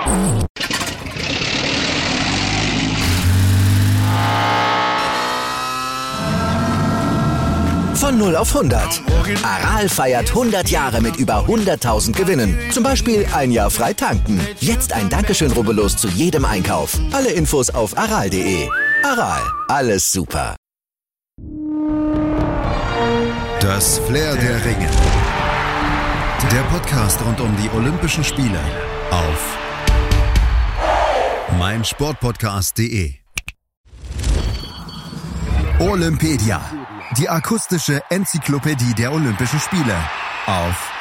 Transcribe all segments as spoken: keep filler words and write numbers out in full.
Von null auf hundert. Aral feiert hundert Jahre mit über hunderttausend Gewinnen. Zum Beispiel ein Jahr frei tanken. Jetzt ein Dankeschön, rubbellos zu jedem Einkauf. Alle Infos auf aral punkt de. Aral, alles super. Das Flair der Ringe. Der Podcast rund um die Olympischen Spiele auf meinsportpodcast punkt de. Olympedia. Die akustische Enzyklopädie der Olympischen Spiele auf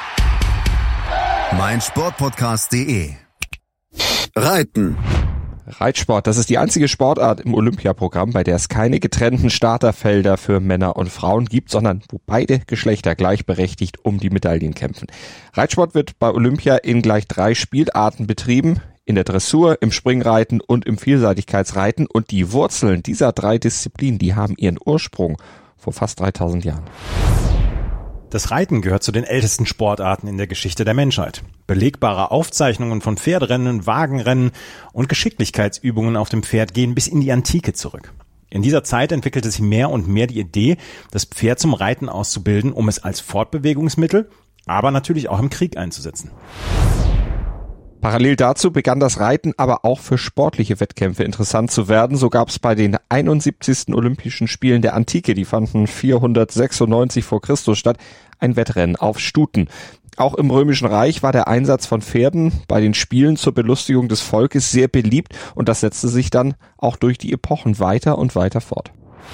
meinsportpodcast punkt de. Reiten. Reitsport, das ist die einzige Sportart im Olympiaprogramm, bei der es keine getrennten Starterfelder für Männer und Frauen gibt, sondern wo beide Geschlechter gleichberechtigt um die Medaillen kämpfen. Reitsport wird bei Olympia in gleich drei Spielarten betrieben, in der Dressur, im Springreiten und im Vielseitigkeitsreiten, und die Wurzeln dieser drei Disziplinen, die haben ihren Ursprung vor fast dreitausend Jahren. Das Reiten gehört zu den ältesten Sportarten in der Geschichte der Menschheit. Belegbare Aufzeichnungen von Pferderennen, Wagenrennen und Geschicklichkeitsübungen auf dem Pferd gehen bis in die Antike zurück. In dieser Zeit entwickelte sich mehr und mehr die Idee, das Pferd zum Reiten auszubilden, um es als Fortbewegungsmittel, aber natürlich auch im Krieg einzusetzen. Parallel dazu begann das Reiten aber auch für sportliche Wettkämpfe interessant zu werden. So gab es bei den einundsiebzigsten Olympischen Spielen der Antike, die fanden vierhundertsechsundneunzig vor Christus statt, ein Wettrennen auf Stuten. Auch im Römischen Reich war der Einsatz von Pferden bei den Spielen zur Belustigung des Volkes sehr beliebt, und das setzte sich dann auch durch die Epochen weiter und weiter fort.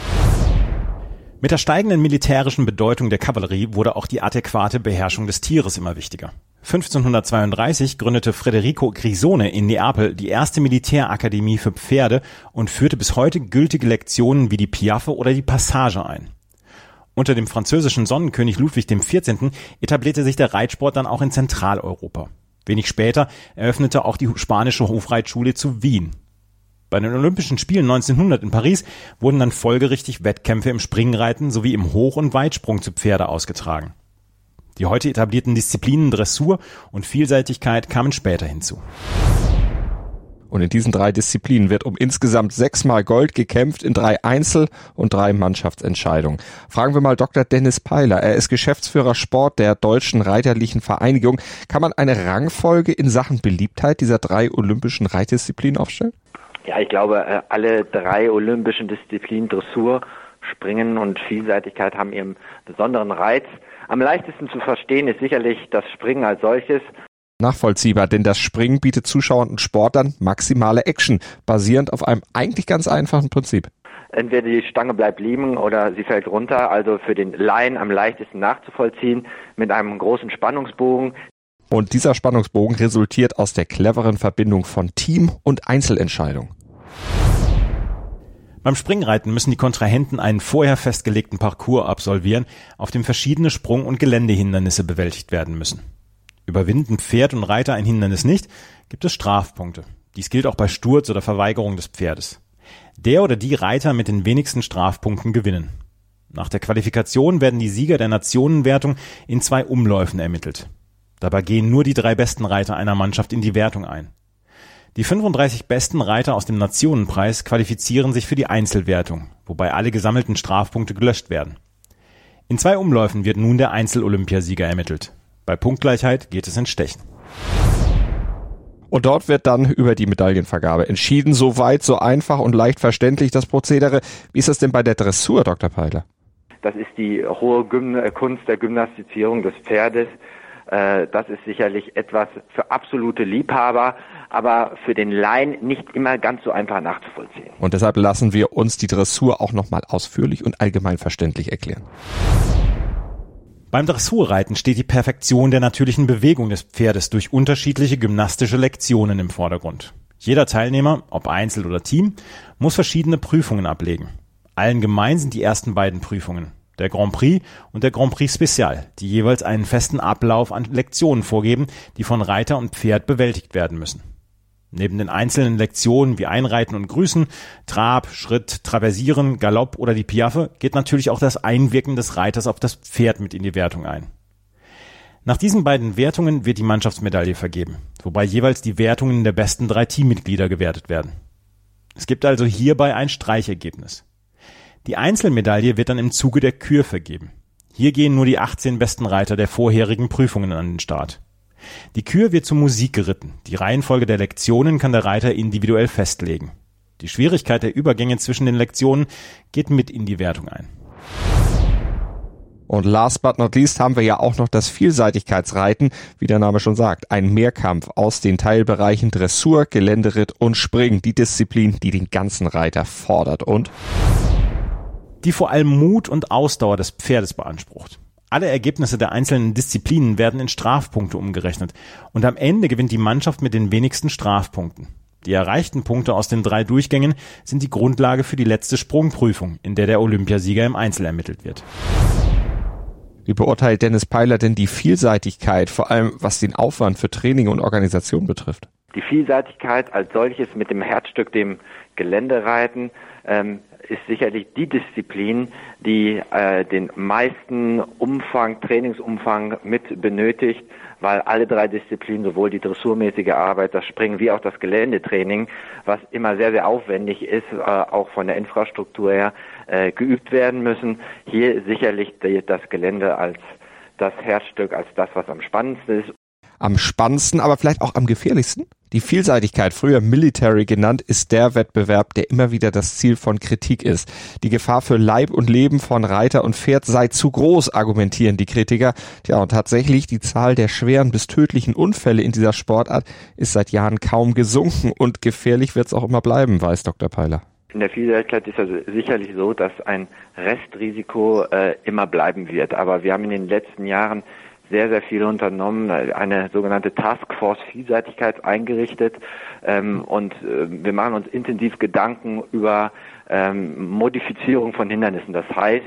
Mit der steigenden militärischen Bedeutung der Kavallerie wurde auch die adäquate Beherrschung des Tieres immer wichtiger. fünfzehnhundertzweiunddreißig gründete Federico Grisone in Neapel die erste Militärakademie für Pferde und führte bis heute gültige Lektionen wie die Piaffe oder die Passage ein. Unter dem französischen Sonnenkönig Ludwig der vierzehnte. etablierte sich der Reitsport dann auch in Zentraleuropa. Wenig später eröffnete auch die spanische Hofreitschule zu Wien. Bei den Olympischen Spielen neunzehnhundert in Paris wurden dann folgerichtig Wettkämpfe im Springreiten sowie im Hoch- und Weitsprung zu Pferde ausgetragen. Die heute etablierten Disziplinen Dressur und Vielseitigkeit kamen später hinzu. Und in diesen drei Disziplinen wird um insgesamt sechsmal Gold gekämpft, in drei Einzel- und drei Mannschaftsentscheidungen. Fragen wir mal Doktor Dennis Peiler. Er ist Geschäftsführer Sport der Deutschen Reiterlichen Vereinigung. Kann man eine Rangfolge in Sachen Beliebtheit dieser drei olympischen Reitdisziplinen aufstellen? Ja, ich glaube, alle drei olympischen Disziplinen Dressur, Springen und Vielseitigkeit haben ihren besonderen Reiz. Am leichtesten zu verstehen ist sicherlich das Springen als solches. Nachvollziehbar, denn das Springen bietet Zuschauern und Sportlern maximale Action, basierend auf einem eigentlich ganz einfachen Prinzip. Entweder die Stange bleibt liegen oder sie fällt runter, also für den Laien am leichtesten nachzuvollziehen, mit einem großen Spannungsbogen. Und dieser Spannungsbogen resultiert aus der cleveren Verbindung von Team- und Einzelentscheidung. Beim Springreiten müssen die Kontrahenten einen vorher festgelegten Parcours absolvieren, auf dem verschiedene Sprung- und Geländehindernisse bewältigt werden müssen. Überwinden Pferd und Reiter ein Hindernis nicht, gibt es Strafpunkte. Dies gilt auch bei Sturz oder Verweigerung des Pferdes. Der oder die Reiter mit den wenigsten Strafpunkten gewinnen. Nach der Qualifikation werden die Sieger der Nationenwertung in zwei Umläufen ermittelt. Dabei gehen nur die drei besten Reiter einer Mannschaft in die Wertung ein. Die fünfunddreißig besten Reiter aus dem Nationenpreis qualifizieren sich für die Einzelwertung, wobei alle gesammelten Strafpunkte gelöscht werden. In zwei Umläufen wird nun der Einzel-Olympiasieger ermittelt. Bei Punktgleichheit geht es ins Stechen. Und dort wird dann über die Medaillenvergabe entschieden. So weit, so einfach und leicht verständlich das Prozedere. Wie ist das denn bei der Dressur, Doktor Peiler? Das ist die hohe Gymn- Kunst der Gymnastizierung des Pferdes. Das ist sicherlich etwas für absolute Liebhaber, aber für den Laien nicht immer ganz so einfach nachzuvollziehen. Und deshalb lassen wir uns die Dressur auch nochmal ausführlich und allgemein verständlich erklären. Beim Dressurreiten steht die Perfektion der natürlichen Bewegung des Pferdes durch unterschiedliche gymnastische Lektionen im Vordergrund. Jeder Teilnehmer, ob Einzel oder Team, muss verschiedene Prüfungen ablegen. Allen gemein sind die ersten beiden Prüfungen, der Grand Prix und der Grand Prix Special, die jeweils einen festen Ablauf an Lektionen vorgeben, die von Reiter und Pferd bewältigt werden müssen. Neben den einzelnen Lektionen wie Einreiten und Grüßen, Trab, Schritt, Traversieren, Galopp oder die Piaffe geht natürlich auch das Einwirken des Reiters auf das Pferd mit in die Wertung ein. Nach diesen beiden Wertungen wird die Mannschaftsmedaille vergeben, wobei jeweils die Wertungen der besten drei Teammitglieder gewertet werden. Es gibt also hierbei ein Streichergebnis. Die Einzelmedaille wird dann im Zuge der Kür vergeben. Hier gehen nur die achtzehn besten Reiter der vorherigen Prüfungen an den Start. Die Kür wird zur Musik geritten. Die Reihenfolge der Lektionen kann der Reiter individuell festlegen. Die Schwierigkeit der Übergänge zwischen den Lektionen geht mit in die Wertung ein. Und last but not least haben wir ja auch noch das Vielseitigkeitsreiten, wie der Name schon sagt. Ein Mehrkampf aus den Teilbereichen Dressur, Geländeritt und Springen. Die Disziplin, die den ganzen Reiter fordert und die vor allem Mut und Ausdauer des Pferdes beansprucht. Alle Ergebnisse der einzelnen Disziplinen werden in Strafpunkte umgerechnet. Und am Ende gewinnt die Mannschaft mit den wenigsten Strafpunkten. Die erreichten Punkte aus den drei Durchgängen sind die Grundlage für die letzte Sprungprüfung, in der der Olympiasieger im Einzel ermittelt wird. Wie beurteilt Dennis Peiler denn die Vielseitigkeit, vor allem was den Aufwand für Training und Organisation betrifft? Die Vielseitigkeit als solches mit dem Herzstück, dem Geländereiten, ähm, ist sicherlich die Disziplin, die äh, den meisten Umfang, Trainingsumfang mit benötigt, weil alle drei Disziplinen, sowohl die dressurmäßige Arbeit, das Springen wie auch das Geländetraining, was immer sehr, sehr aufwendig ist, äh, auch von der Infrastruktur her, äh, geübt werden müssen. Hier sicherlich die, das Gelände als das Herzstück, als das, was am spannendsten ist. Am spannendsten, aber vielleicht auch am gefährlichsten? Die Vielseitigkeit, früher Military genannt, ist der Wettbewerb, der immer wieder das Ziel von Kritik ist. Die Gefahr für Leib und Leben von Reiter und Pferd sei zu groß, argumentieren die Kritiker. Tja, und tatsächlich, die Zahl der schweren bis tödlichen Unfälle in dieser Sportart ist seit Jahren kaum gesunken und gefährlich wird es auch immer bleiben, weiß Doktor Peiler. In der Vielseitigkeit ist es sicherlich so, dass ein Restrisiko äh, immer bleiben wird. Aber wir haben in den letzten Jahren sehr, sehr viel unternommen, eine sogenannte Taskforce Vielseitigkeit eingerichtet ähm, und äh, wir machen uns intensiv Gedanken über ähm, Modifizierung von Hindernissen. Das heißt,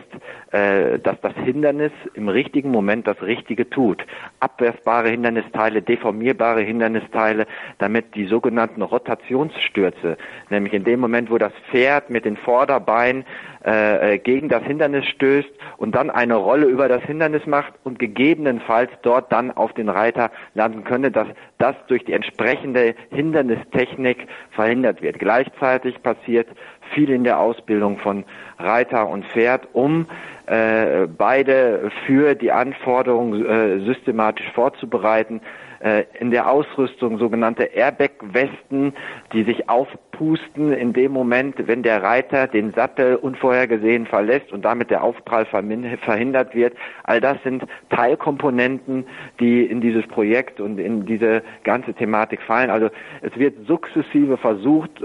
äh, dass das Hindernis im richtigen Moment das Richtige tut. Abwersbare Hindernisteile, deformierbare Hindernisteile, damit die sogenannten Rotationsstürze, nämlich in dem Moment, wo das Pferd mit den Vorderbeinen äh, gegen das Hindernis stößt und dann eine Rolle über das Hindernis macht und gegebenenfalls dort dann auf den Reiter landen könnte, dass das durch die entsprechende Hindernistechnik verhindert wird. Gleichzeitig passiert viel in der Ausbildung von Reiter und Pferd, um äh, beide für die Anforderungen äh, systematisch vorzubereiten. Äh, in der Ausrüstung sogenannte Airbag-Westen, die sich aufpusten in dem Moment, wenn der Reiter den Sattel unvorhergesehen verlässt und damit der Aufprall verhindert wird. All das sind Teilkomponenten, die in dieses Projekt und in diese ganze Thematik fallen. Also es wird sukzessive versucht,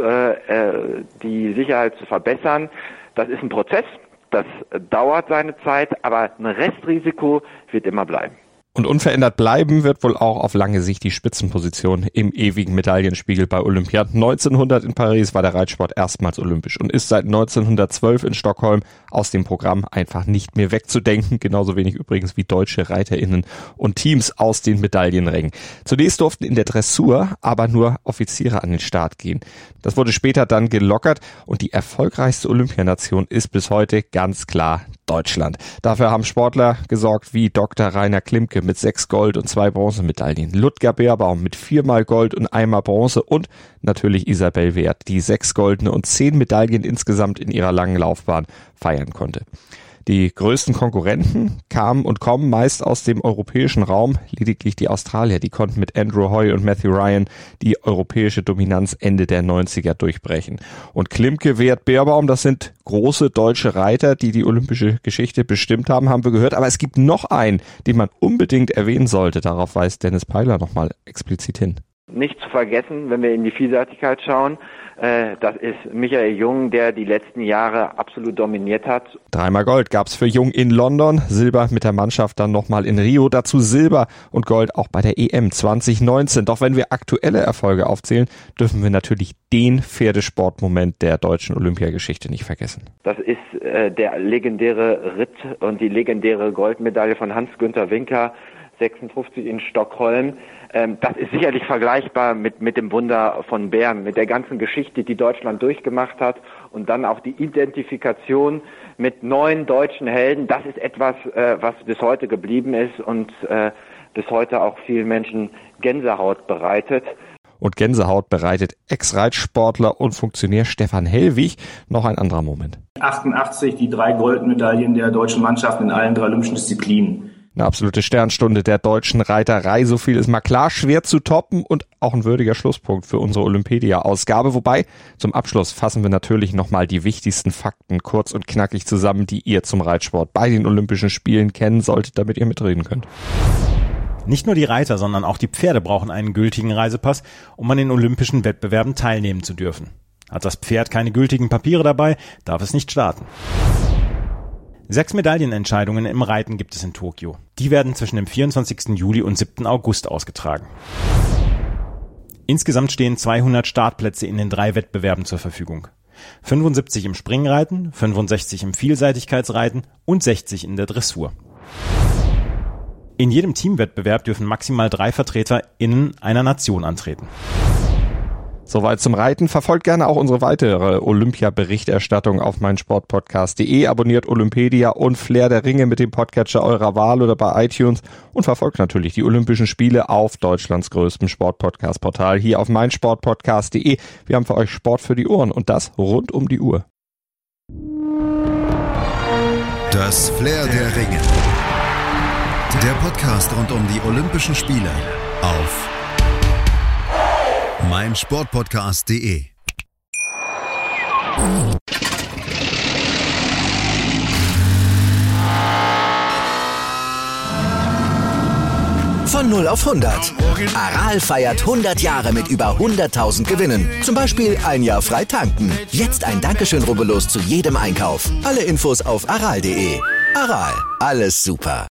äh, die Sicherheit zu verbessern. Das ist ein Prozess, das dauert seine Zeit, aber ein Restrisiko wird immer bleiben. Und unverändert bleiben wird wohl auch auf lange Sicht die Spitzenposition im ewigen Medaillenspiegel bei Olympia. neunzehnhundert in Paris war der Reitsport erstmals olympisch und ist seit neunzehnhundertzwölf in Stockholm aus dem Programm einfach nicht mehr wegzudenken. Genauso wenig übrigens wie deutsche ReiterInnen und Teams aus den Medaillenrängen. Zunächst durften in der Dressur aber nur Offiziere an den Start gehen. Das wurde später dann gelockert und die erfolgreichste Olympianation ist bis heute ganz klar Deutschland. Dafür haben Sportler gesorgt wie Doktor Rainer Klimke mit sechs Gold- und zwei Bronzemedaillen, Ludger Beerbaum mit viermal Gold und einmal Bronze und natürlich Isabel Wert, die sechs goldene und zehn Medaillen insgesamt in ihrer langen Laufbahn feiern konnte. Die größten Konkurrenten kamen und kommen meist aus dem europäischen Raum. Lediglich die Australier, die konnten mit Andrew Hoy und Matthew Ryan die europäische Dominanz Ende der neunziger durchbrechen. Und Klimke, Wert, Beerbaum, das sind große deutsche Reiter, die die olympische Geschichte bestimmt haben, haben wir gehört. Aber es gibt noch einen, den man unbedingt erwähnen sollte. Darauf weist Dennis Peiler nochmal explizit hin. Nicht zu vergessen, wenn wir in die Vielseitigkeit schauen, äh, das ist Michael Jung, der die letzten Jahre absolut dominiert hat. Dreimal Gold gab's für Jung in London, Silber mit der Mannschaft dann nochmal in Rio, dazu Silber und Gold auch bei der E M zwanzig neunzehn. Doch wenn wir aktuelle Erfolge aufzählen, dürfen wir natürlich den Pferdesportmoment der deutschen Olympiageschichte nicht vergessen. Das ist äh, der legendäre Ritt und die legendäre Goldmedaille von Hans-Günther Winker, sechsundfünfzig in Stockholm. Ähm, das ist sicherlich vergleichbar mit, mit dem Wunder von Bern, mit der ganzen Geschichte, die Deutschland durchgemacht hat und dann auch die Identifikation mit neuen deutschen Helden. Das ist etwas, äh, was bis heute geblieben ist und äh, bis heute auch vielen Menschen Gänsehaut bereitet. Und Gänsehaut bereitet Ex-Reitsportler und Funktionär Stefan Hellwig noch ein anderer Moment. achtundachtzig die drei Goldmedaillen der deutschen Mannschaft in allen drei olympischen Disziplinen. Eine absolute Sternstunde der deutschen Reiterei, so viel ist mal klar, schwer zu toppen und auch ein würdiger Schlusspunkt für unsere Olympedia-Ausgabe. Wobei, zum Abschluss fassen wir natürlich nochmal die wichtigsten Fakten kurz und knackig zusammen, die ihr zum Reitsport bei den Olympischen Spielen kennen solltet, damit ihr mitreden könnt. Nicht nur die Reiter, sondern auch die Pferde brauchen einen gültigen Reisepass, um an den olympischen Wettbewerben teilnehmen zu dürfen. Hat das Pferd keine gültigen Papiere dabei, darf es nicht starten. Sechs Medaillenentscheidungen im Reiten gibt es in Tokio. Die werden zwischen dem vierundzwanzigsten Juli und siebten August ausgetragen. Insgesamt stehen zweihundert Startplätze in den drei Wettbewerben zur Verfügung. fünfundsiebzig im Springreiten, fünfundsechzig im Vielseitigkeitsreiten und sechzig in der Dressur. In jedem Teamwettbewerb dürfen maximal drei VertreterInnen einer Nation antreten. Soweit zum Reiten. Verfolgt gerne auch unsere weitere Olympia-Berichterstattung auf meinsportpodcast punkt de. Abonniert Olympedia und Flair der Ringe mit dem Podcatcher eurer Wahl oder bei iTunes. Und verfolgt natürlich die Olympischen Spiele auf Deutschlands größtem Sportpodcast-Portal hier auf meinsportpodcast punkt de. Wir haben für euch Sport für die Ohren und das rund um die Uhr. Das Flair der Ringe. Der Podcast rund um die Olympischen Spiele auf meinsportpodcast punkt de. Von null auf hundert. Aral feiert hundert Jahre mit über hunderttausend Gewinnen. Zum Beispiel ein Jahr frei tanken. Jetzt ein Dankeschön, rubbellos zu jedem Einkauf. Alle Infos auf aral punkt de. Aral, alles super.